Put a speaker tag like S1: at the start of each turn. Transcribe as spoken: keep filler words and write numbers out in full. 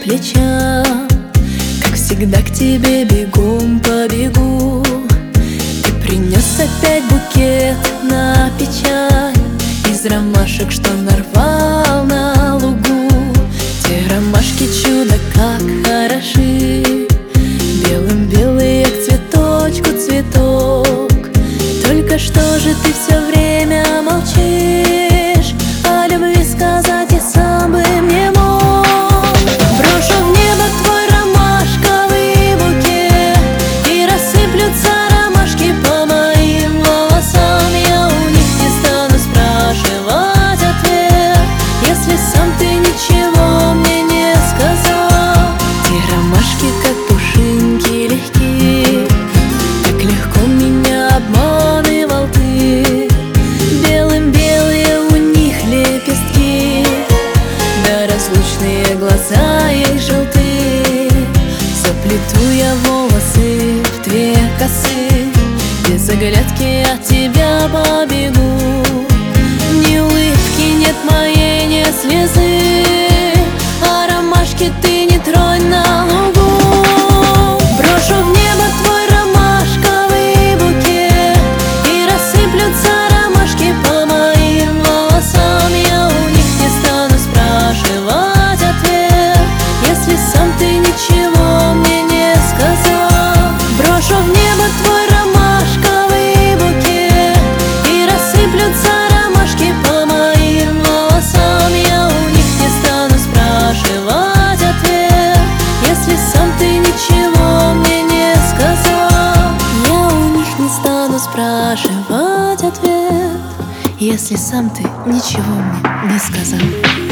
S1: плечам. Как всегда к тебе бегом побегу. Ты принес опять букет на печаль из ромашек, что нарвал на лугу. Те ромашки чудо как хороши, белым белые к цветочку цветок. Только что же ты все время молчишь? О любви сказать я сам бы не мог. Брошу в небо твой ромашковый букет, и рассыплются ромашки по моим волосам. Я у них не стану спрашивать ответ, если сам ты ничего мне не сказал. Те ромашки как пушинки легкие, так легко меня обманывал ты. Белым белые у них лепестки, да разлучные глаза их желтые. Заплету я волосы в две косы, без оглядки от тебя побегу. Ни улыбки нет моей, ни слезы, а ромашки ты не тронь на лугу. Брошу в небо твой ромашковый букет, и рассыплются ромашки по моим волосам. Я у них не стану спрашивать ответ, если сам ты ничего мне не сказал. Брошу в небо твой ромашковый букет, и рассыплются ромашки по моим волосам. Я у них не стану спрашивать ответ, если сам ты ничего мне не сказал. Я у них не стану спрашивать ответ, если сам ты ничего мне не сказал.